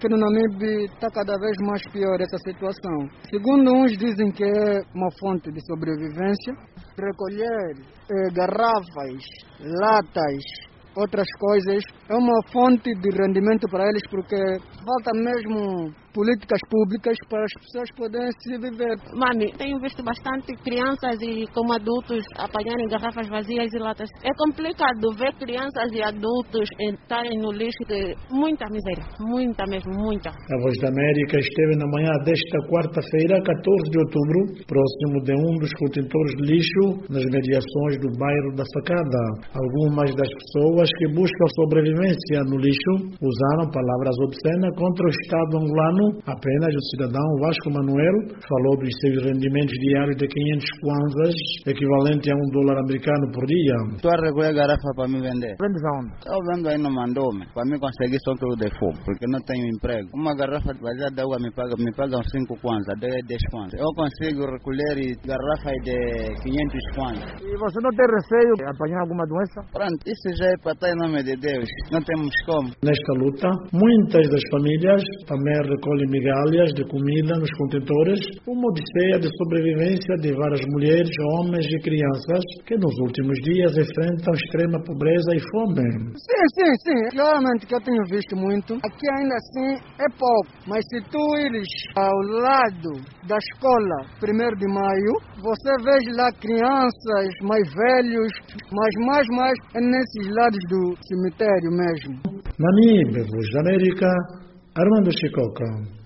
que no Namibe está cada vez mais pior essa situação. Segundo uns dizem que é uma fonte de sobrevivência, recolher garrafas, latas, outras coisas, é uma fonte de rendimento para eles, porque falta mesmo políticas públicas para as pessoas poderem se viver. Mami, tenho visto bastante crianças e como adultos apanharem garrafas vazias e latas. É complicado ver crianças e adultos estarem no lixo, de muita miséria, muita mesmo, muita. A Voz da América esteve na manhã desta quarta-feira, 14 de outubro, próximo de um dos contentores de lixo nas mediações do bairro da Facada. Algumas das pessoas que buscam sobrevivência no lixo usaram palavras obscenas contra o Estado angolano. Apenas o cidadão Vasco Manuel falou dos seus rendimentos diários de 500 kwanzas, equivalente a $1 americano por dia. Estou a recolher garrafa para me vender. Vendes aonde? Estou vendo aí no Mandome, para me conseguir só tudo de fogo, porque não tenho emprego. Uma garrafa vazia de água me pagam 5 kwanzas, 10 kwanzas. Eu consigo recolher garrafa de 500 kwanzas. E você não tem receio de apanhar alguma doença? Pronto, isso já é para estar em nome de Deus. Não temos como. Nesta luta, muitas das famílias também recolhem migalhas de comida nos contentores, uma odisseia de sobrevivência de várias mulheres, homens e crianças que nos últimos dias enfrentam extrema pobreza e fome. Sim. Claramente que eu tenho visto muito. Aqui ainda assim é pouco, mas se tu ires ao lado da escola 1º de maio, você vê lá crianças mais velhos, mas mais é nesses lados do cemitério mesmo. Namibe, Voz da América, Armando Chicoca.